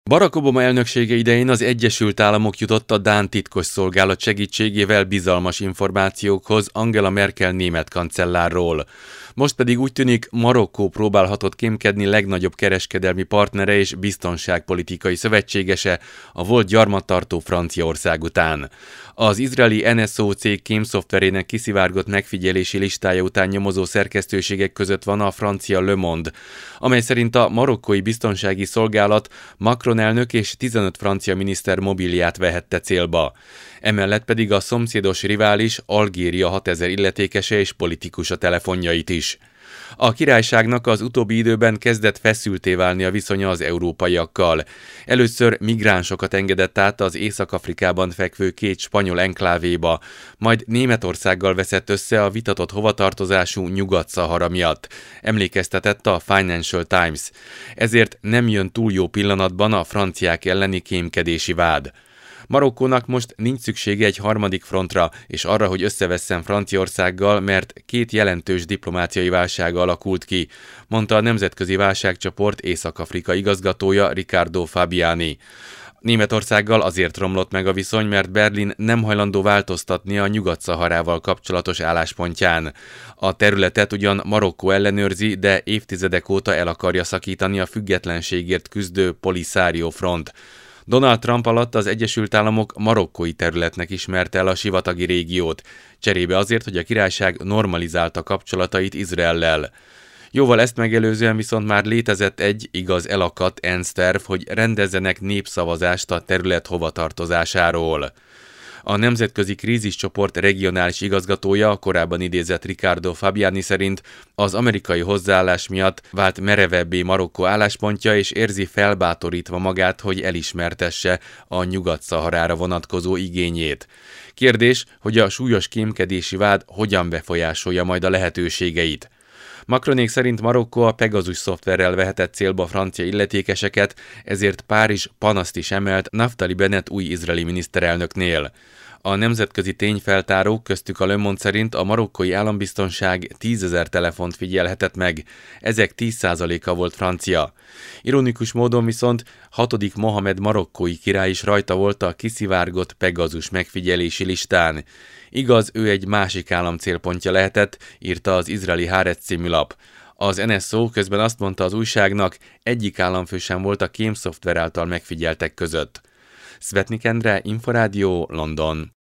Barack Obama elnöksége idején az Egyesült Államok jutott a dán titkosszolgálat segítségével bizalmas információkhoz Angela Merkel német kancellárról. Most pedig úgy tűnik, Marokkó próbálhatott kémkedni legnagyobb kereskedelmi partnere és biztonságpolitikai szövetségese, a volt gyarmattartó Franciaország után. Az izraeli NSO cég kémszoftverének kiszivárgott megfigyelési listája után nyomozó szerkesztőségek között van a francia Le Monde, amely szerint a marokkói biztonsági szolgálat Macron elnök és 15 francia miniszter mobilját vehette célba. Emellett pedig a szomszédos rivális Algéria 6000 illetékese és politikusa telefonjait is. A királyságnak az utóbbi időben kezdett feszültté válni a viszonya az európaiakkal. Először migránsokat engedett át az Észak-Afrikában fekvő két spanyol enklávéba, majd Németországgal veszett össze a vitatott hovatartozású Nyugat-Szahara miatt, emlékeztetett a Financial Times. Ezért nem jön túl jó pillanatban a franciák elleni kémkedési vád. Marokkónak most nincs szüksége egy harmadik frontra, és arra, hogy összevesszen Franciaországgal, mert két jelentős diplomáciai válsága alakult ki, mondta a Nemzetközi Válságcsoport Észak-Afrika igazgatója Riccardo Fabiani. Németországgal azért romlott meg a viszony, mert Berlin nem hajlandó változtatni a Nyugat-Szaharával kapcsolatos álláspontján. A területet ugyan Marokkó ellenőrzi, de évtizedek óta el akarja szakítani a függetlenségért küzdő Polisario front. Donald Trump alatt az Egyesült Államok marokkói területnek ismerte el a sivatagi régiót, cserébe azért, hogy a királyság normalizálta kapcsolatait Izraellel. Jóval ezt megelőzően viszont már létezett egy, igaz elakadt ENSZ terv, hogy rendezzenek népszavazást a terület hovatartozásáról. A Nemzetközi Kríziscsoport regionális igazgatója, a korábban idézett Riccardo Fabiani szerint az amerikai hozzáállás miatt vált merevebbé Marokkó álláspontja, és érzi felbátorítva magát, hogy elismertesse a Nyugat-Szaharára vonatkozó igényét. Kérdés, hogy a súlyos kémkedési vád hogyan befolyásolja majd a lehetőségeit. Macronék szerint Marokkó a Pegasus szoftverrel vehetett célba francia illetékeseket, ezért Párizs panaszt is emelt Naftali Bennett új izraeli miniszterelnöknél. A nemzetközi tényfeltárók, köztük a Le Monde szerint a marokkói állambiztonság 10 000 telefont figyelhetett meg, ezek 10%-a volt francia. Ironikus módon viszont 6. Mohamed marokkói király is rajta volt a kiszivárgott Pegasus megfigyelési listán. Igaz, ő egy másik állam célpontja lehetett, írta az izraeli Haaretz című lap. Az NSO közben azt mondta az újságnak, egyik államfő sem volt a kémszoftver által megfigyeltek között. Szvetnik Endre, Inforádió, London.